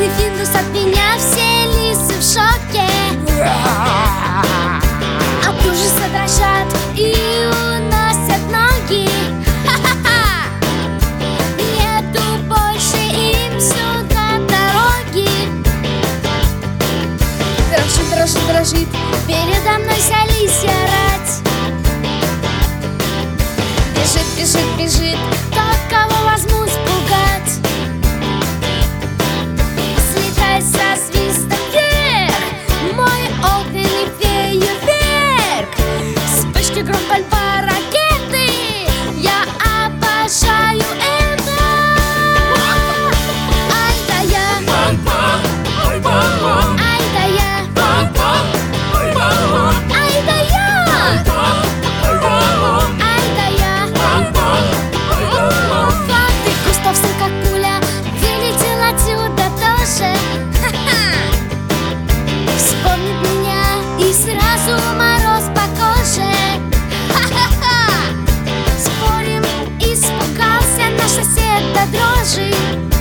Грозный Финдус, от меня все лисы в шоке. От ужаса дрожат и уносят ноги. Ха-ха-ха! Нету больше им сюда дороги. Дрожит, дрожит, дрожит передо мной вся лисья рать. Бежит, бежит, бежит тот, кого возьму спугать. Слетай со свистом вверх, мой огненный фейерверк. Вспышки, гром, пальба, ракеты, я обожаю это. Ай да я, ай да я, ай да я, ай да я. Вот и Густавсон, как пуля, вылетел отсюда тоже. Ха-ха! Вспомнит меня и сразу мороз по коже. Ха-ха-ха! Спорим, испугался наш сосед до дрожи.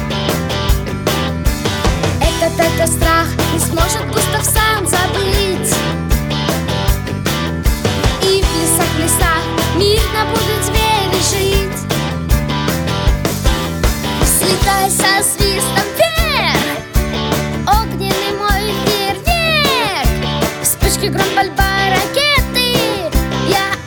Этот страх не сможет Густав сам забыть. И в лесах мирно будут звери жить. Слетай со свистом вверх, огненный мой фейерверк. Вспышки, гром, пальба, ракеты, я